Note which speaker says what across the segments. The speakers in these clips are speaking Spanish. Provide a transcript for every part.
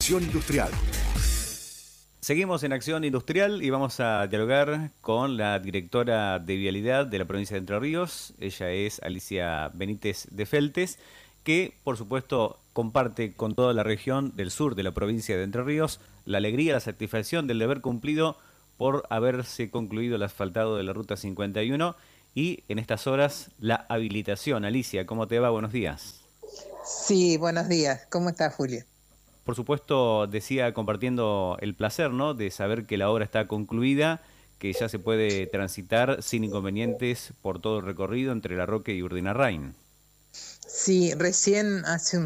Speaker 1: Acción Industrial.
Speaker 2: Seguimos en Acción Industrial y vamos a dialogar con la directora de Vialidad de la provincia de Entre Ríos. Ella es Alicia Benítez de Feltes, que por supuesto comparte con toda la región del sur de la provincia de Entre Ríos la alegría, la satisfacción del deber cumplido por haberse concluido el asfaltado de la Ruta 51 y en estas horas la habilitación. Alicia, ¿cómo te va? Buenos días.
Speaker 3: Sí, buenos días. ¿Cómo está, Julio?
Speaker 2: Por supuesto, decía compartiendo el placer, ¿no?, de saber que la obra está concluida, que ya se puede transitar sin inconvenientes por todo el recorrido entre La Roque y Urdinarrain.
Speaker 3: Sí, recién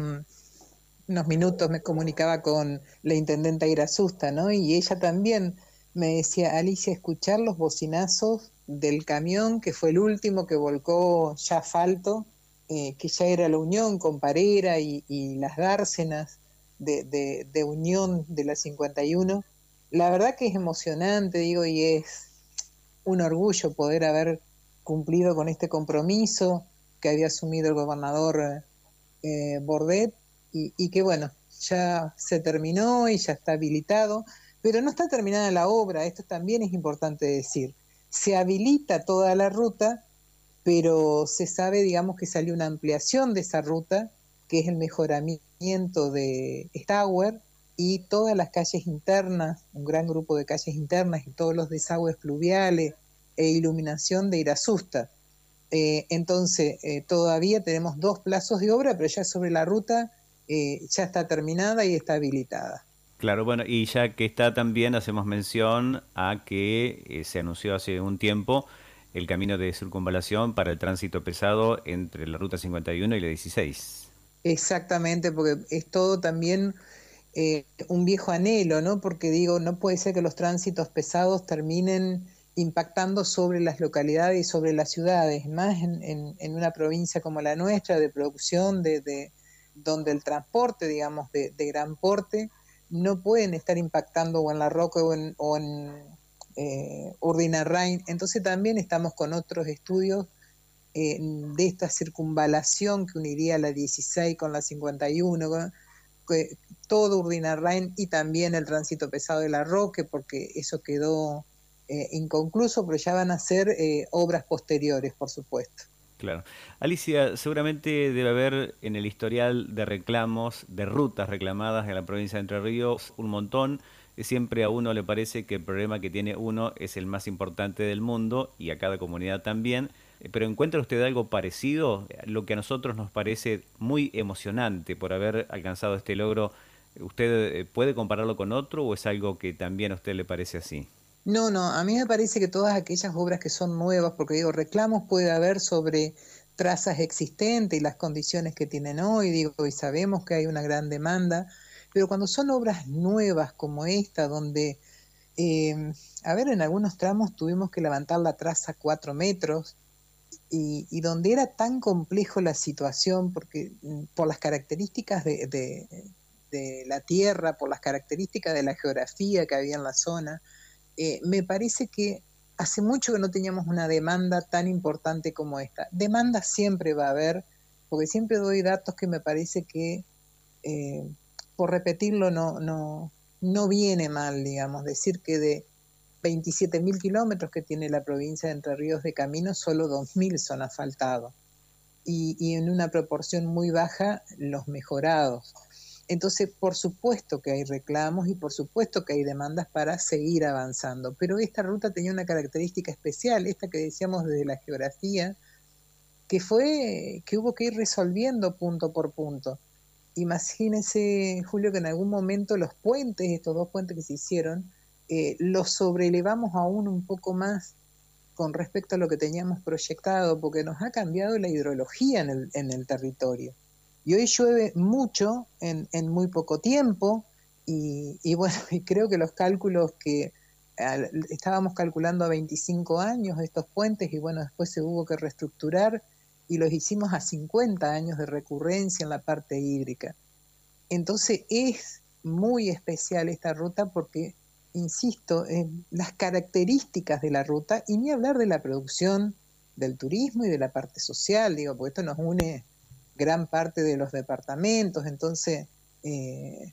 Speaker 3: unos minutos me comunicaba con la intendenta Irasusta, ¿no? Y ella también me decía, Alicia, escuchar los bocinazos del camión, que fue el último que volcó ya asfalto, que ya era la unión con Parera y las dársenas de unión de la 51. La verdad que es emocionante, digo, y es un orgullo poder haber cumplido con este compromiso que había asumido el gobernador Bordet y que bueno, ya se terminó y ya está habilitado, pero no está terminada la obra, esto también es importante decir. Se habilita toda la ruta, pero se sabe, digamos, que salió una ampliación de esa ruta, que es el mejoramiento de Stauer y todas las calles internas, un gran grupo de calles internas y todos los desagües pluviales e iluminación de Irasusta. Entonces, todavía tenemos 2 plazos de obra, pero ya sobre la ruta ya está terminada y está habilitada.
Speaker 2: Claro, bueno, y ya que está también, hacemos mención a que se anunció hace un tiempo el camino de circunvalación para el tránsito pesado entre la Ruta 51 y la 16.
Speaker 3: Exactamente, porque es todo también un viejo anhelo, ¿no? Porque digo, no puede ser que los tránsitos pesados terminen impactando sobre las localidades y sobre las ciudades, más en una provincia como la nuestra, de producción, donde el transporte, digamos, de gran porte, no pueden estar impactando o en La Roca o en Urdinarrain. Entonces también estamos con otros estudios de esta circunvalación que uniría la 16 con la 51, que todo Urdinarrain y también el tránsito pesado de La Roque, porque eso quedó inconcluso, pero ya van a ser obras posteriores, por supuesto.
Speaker 2: Claro. Alicia, seguramente debe haber en el historial de reclamos, de rutas reclamadas en la provincia de Entre Ríos, un montón. Siempre a uno le parece que el problema que tiene uno es el más importante del mundo y a cada comunidad también. Pero ¿encuentra usted algo parecido? Lo que a nosotros nos parece muy emocionante por haber alcanzado este logro, ¿usted puede compararlo con otro o es algo que también a usted le parece así?
Speaker 3: No, no, a mí me parece que todas aquellas obras que son nuevas, porque digo, reclamos puede haber sobre trazas existentes y las condiciones que tienen hoy, digo, y sabemos que hay una gran demanda, pero cuando son obras nuevas como esta, donde, eh, a ver, en algunos tramos tuvimos que levantar la traza 4 metros y donde era tan complejo la situación, porque por las características de la tierra, por las características de la geografía que había en la zona, me parece que hace mucho que no teníamos una demanda tan importante como esta. Demanda siempre va a haber, porque siempre doy datos que me parece que, eh, por repetirlo, no viene mal, digamos, decir que de 27.000 kilómetros que tiene la provincia de Entre Ríos de camino, solo 2.000 son asfaltados y en una proporción muy baja los mejorados. Entonces, por supuesto que hay reclamos y por supuesto que hay demandas para seguir avanzando, pero esta ruta tenía una característica especial, esta que decíamos desde la geografía, que fue que hubo que ir resolviendo punto por punto. Imagínense, Julio, que en algún momento los puentes, estos 2 puentes que se hicieron, los sobrelevamos aún un poco más con respecto a lo que teníamos proyectado, porque nos ha cambiado la hidrología en el territorio. Y hoy llueve mucho en muy poco tiempo, y bueno, y creo que los cálculos que estábamos calculando a 25 años estos puentes, y bueno, después se hubo que reestructurar, y los hicimos a 50 años de recurrencia en la parte hídrica. Entonces es muy especial esta ruta porque, insisto, las características de la ruta, y ni hablar de la producción del turismo y de la parte social, digo, porque esto nos une gran parte de los departamentos, entonces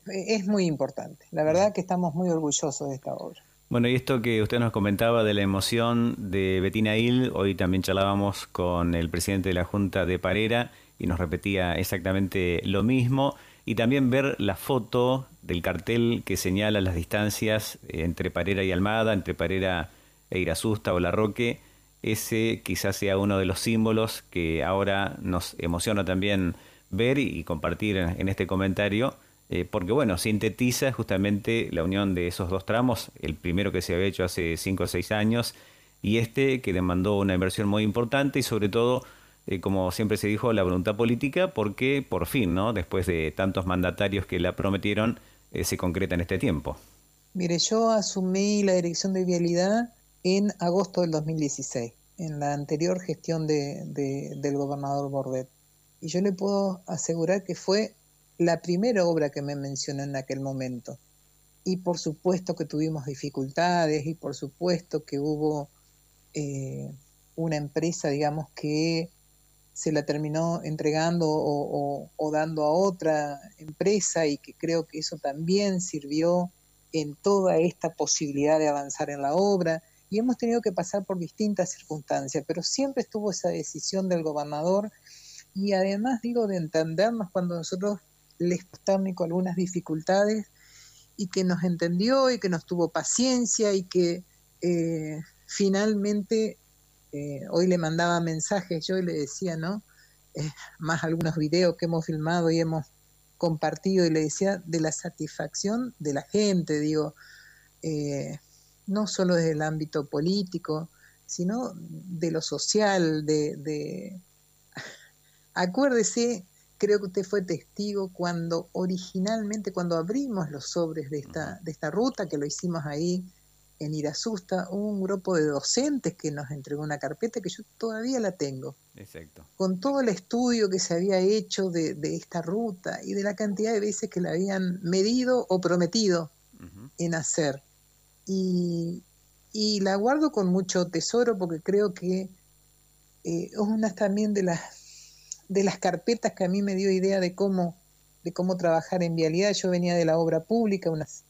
Speaker 3: Es muy importante. La verdad que estamos muy orgullosos de esta obra.
Speaker 2: Bueno, y esto que usted nos comentaba de la emoción de Bettina Hill, hoy también charlábamos con el presidente de la Junta de Parera y nos repetía exactamente lo mismo. Y también ver la foto del cartel que señala las distancias entre Parera y Almada, entre Parera e Irasusta o La Roque, ese quizás sea uno de los símbolos que ahora nos emociona también ver y compartir en este comentario, porque bueno, sintetiza justamente la unión de esos dos tramos, el primero que se había hecho hace 5 o 6 años y este que demandó una inversión muy importante y sobre todo, como siempre se dijo, la voluntad política, porque por fin, ¿no? Después de tantos mandatarios que la prometieron, se concreta en este tiempo.
Speaker 3: Mire, yo asumí la dirección de vialidad en agosto del 2016, en la anterior gestión del gobernador Bordet. Y yo le puedo asegurar que fue la primera obra que me mencionó en aquel momento. Y por supuesto que tuvimos dificultades y por supuesto que hubo una empresa, digamos, que se la terminó entregando o dando a otra empresa y que creo que eso también sirvió en toda esta posibilidad de avanzar en la obra. Y hemos tenido que pasar por distintas circunstancias, pero siempre estuvo esa decisión del gobernador y además digo de entendernos cuando nosotros les estábamos con algunas dificultades y que nos entendió y que nos tuvo paciencia y que finalmente hoy le mandaba mensajes yo y le decía, ¿no? Más algunos videos que hemos filmado y hemos compartido y le decía de la satisfacción de la gente, digo, no solo desde el ámbito político, sino de lo social, Acuérdese, creo que usted fue testigo cuando originalmente, cuando abrimos los sobres de esta ruta, que lo hicimos ahí en Irasusta, hubo un grupo de docentes que nos entregó una carpeta que yo todavía la tengo.
Speaker 2: Exacto.
Speaker 3: Con todo el estudio que se había hecho de esta ruta y de la cantidad de veces que la habían medido o prometido en hacer. Y la guardo con mucho tesoro porque creo que es una también de las carpetas que a mí me dio idea de cómo trabajar en vialidad. Yo venía de la obra pública,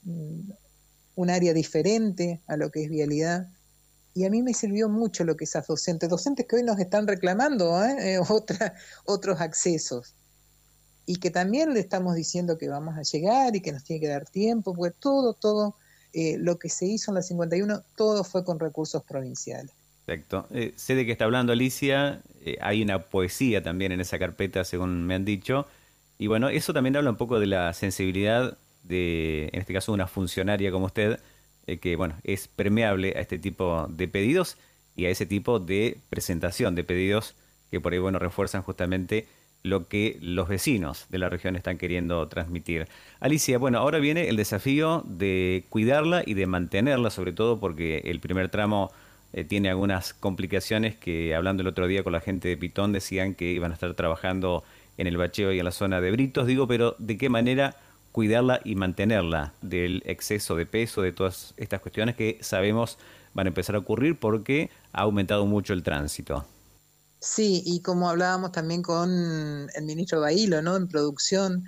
Speaker 3: un área diferente a lo que es vialidad, y a mí me sirvió mucho lo que esas docentes que hoy nos están reclamando otros accesos, y que también le estamos diciendo que vamos a llegar y que nos tiene que dar tiempo, porque todo lo que se hizo en la 51, todo fue con recursos provinciales.
Speaker 2: Perfecto. Sé de qué está hablando Alicia, hay una poesía también en esa carpeta, según me han dicho, y bueno, eso también habla un poco de la sensibilidad de, en este caso, una funcionaria como usted, que bueno, es permeable a este tipo de pedidos y a ese tipo de presentación de pedidos que por ahí, bueno, refuerzan justamente lo que los vecinos de la región están queriendo transmitir. Alicia, bueno, ahora viene el desafío de cuidarla y de mantenerla, sobre todo porque el primer tramo tiene algunas complicaciones que, hablando el otro día con la gente de Pitón, decían que iban a estar trabajando en el bacheo y en la zona de Britos. Digo, pero ¿de qué manera cuidarla y mantenerla del exceso de peso, de todas estas cuestiones que sabemos van a empezar a ocurrir porque ha aumentado mucho el tránsito?
Speaker 3: Sí, y como hablábamos también con el ministro Bailo, ¿no? En producción,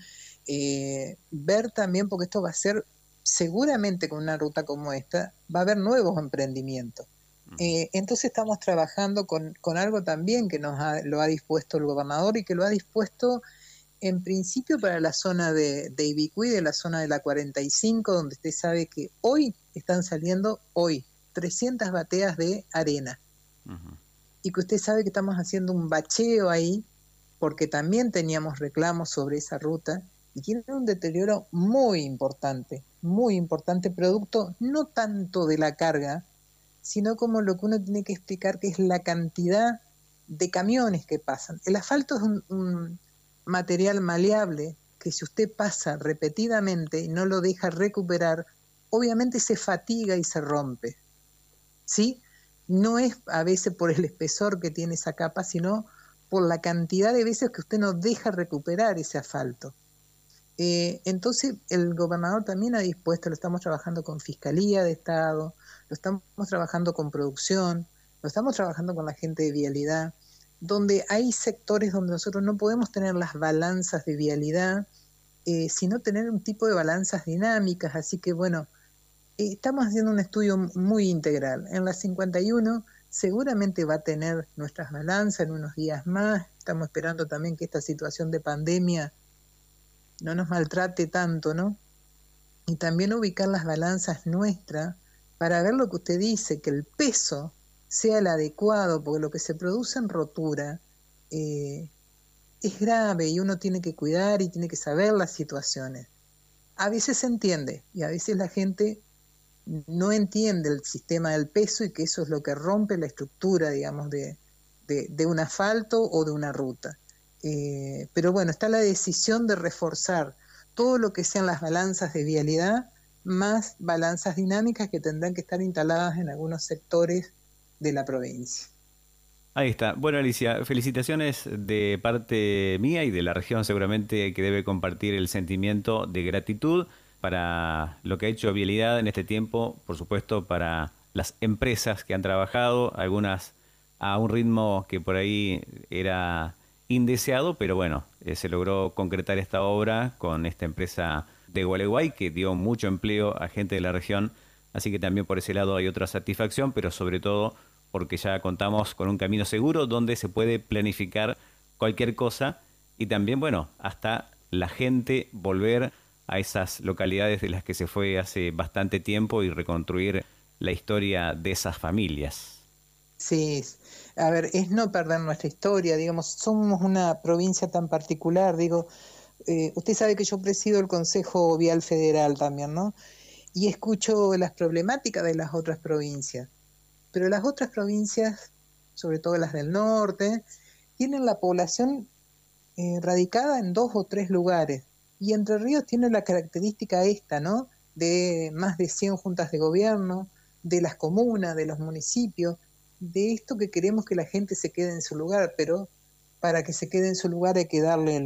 Speaker 3: ver también, porque esto va a ser, seguramente con una ruta como esta, va a haber nuevos emprendimientos. Entonces estamos trabajando con algo también que lo ha dispuesto el gobernador y que lo ha dispuesto en principio para la zona de Ibicuí, de la zona de la 45, donde usted sabe que hoy están saliendo 300 bateas de arena. Y que usted sabe que estamos haciendo un bacheo ahí, porque también teníamos reclamos sobre esa ruta, y tiene un deterioro muy importante, producto no tanto de la carga, sino como lo que uno tiene que explicar, que es la cantidad de camiones que pasan. El asfalto es un material maleable que si usted pasa repetidamente y no lo deja recuperar, obviamente se fatiga y se rompe, ¿sí? No es a veces por el espesor que tiene esa capa, sino por la cantidad de veces que usted no deja recuperar ese asfalto. Entonces el gobernador también ha dispuesto, lo estamos trabajando con Fiscalía de Estado, lo estamos trabajando con producción, lo estamos trabajando con la gente de vialidad, donde hay sectores donde nosotros no podemos tener las balanzas de vialidad sino tener un tipo de balanzas dinámicas. Así que bueno, estamos haciendo un estudio muy integral. En la 51 seguramente va a tener nuestras balanzas en unos días más. Estamos esperando también que esta situación de pandemia no nos maltrate tanto, ¿no? Y también ubicar las balanzas nuestras para ver lo que usted dice, que el peso sea el adecuado, porque lo que se produce en rotura es grave y uno tiene que cuidar y tiene que saber las situaciones. A veces se entiende y a veces la gente no entiende el sistema del peso y que eso es lo que rompe la estructura, digamos, de un asfalto o de una ruta. Pero bueno, está la decisión de reforzar todo lo que sean las balanzas de vialidad, más balanzas dinámicas que tendrán que estar instaladas en algunos sectores de la provincia.
Speaker 2: Ahí está. Bueno, Alicia, felicitaciones de parte mía y de la región, seguramente que debe compartir el sentimiento de gratitud para lo que ha hecho Vialidad en este tiempo, por supuesto para las empresas que han trabajado, algunas a un ritmo que por ahí era indeseado, pero bueno, se logró concretar esta obra con esta empresa de Gualeguay que dio mucho empleo a gente de la región, así que también por ese lado hay otra satisfacción, pero sobre todo porque ya contamos con un camino seguro donde se puede planificar cualquier cosa y también, bueno, hasta la gente volver a esas localidades de las que se fue hace bastante tiempo y reconstruir la historia de esas familias.
Speaker 3: Sí, a ver, es no perder nuestra historia, digamos, somos una provincia tan particular, digo, usted sabe que yo presido el Consejo Vial Federal también, ¿no? Y escucho las problemáticas de las otras provincias, pero las otras provincias, sobre todo las del norte, tienen la población radicada en 2 o 3 lugares, y Entre Ríos tiene la característica esta, ¿no? De más de 100 juntas de gobierno, de las comunas, de los municipios, de esto que queremos que la gente se quede en su lugar, pero para que se quede en su lugar hay que darle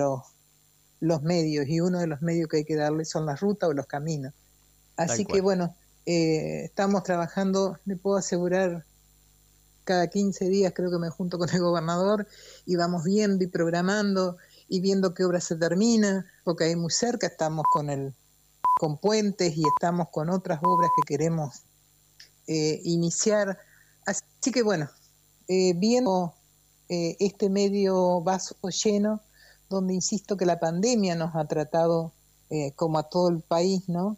Speaker 3: los medios, y uno de los medios que hay que darle son las rutas o los caminos. Así que bueno, estamos trabajando, le puedo asegurar, cada 15 días creo que me junto con el gobernador y vamos viendo y programando y viendo qué obra se termina, porque ahí muy cerca estamos con puentes y estamos con otras obras que queremos iniciar. Así que bueno, viendo este medio vaso lleno, donde insisto que la pandemia nos ha tratado como a todo el país, ¿no?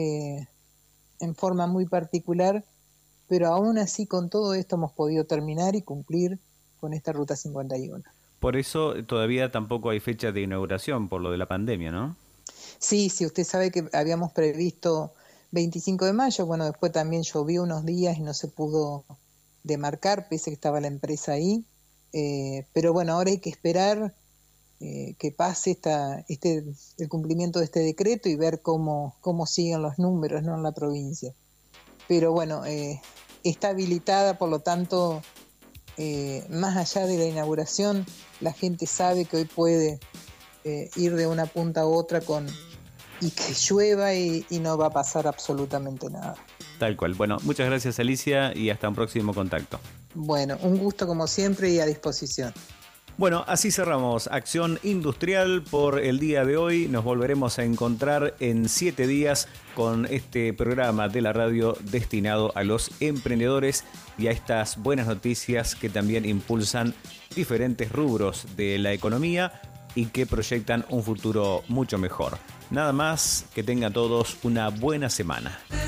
Speaker 3: En forma muy particular, pero aún así con todo esto hemos podido terminar y cumplir con esta Ruta 51.
Speaker 2: Por eso todavía tampoco hay fecha de inauguración por lo de la pandemia, ¿no?
Speaker 3: Sí, usted sabe que habíamos previsto 25 de mayo, bueno, después también llovió unos días y no se pudo demarcar, pese que estaba la empresa ahí, pero bueno, ahora hay que esperar que pase el cumplimiento de este decreto y ver cómo siguen los números, ¿no?, en la provincia. Pero bueno, está habilitada, por lo tanto, más allá de la inauguración, la gente sabe que hoy puede ir de una punta a otra y que llueva y no va a pasar absolutamente nada.
Speaker 2: Tal cual. Bueno, muchas gracias, Alicia, y hasta un próximo contacto.
Speaker 3: Bueno, un gusto como siempre y a disposición.
Speaker 2: Bueno, así cerramos Acción Industrial por el día de hoy. Nos volveremos a encontrar en 7 días con este programa de la radio destinado a los emprendedores y a estas buenas noticias que también impulsan diferentes rubros de la economía y que proyectan un futuro mucho mejor. Nada más, que tengan todos una buena semana.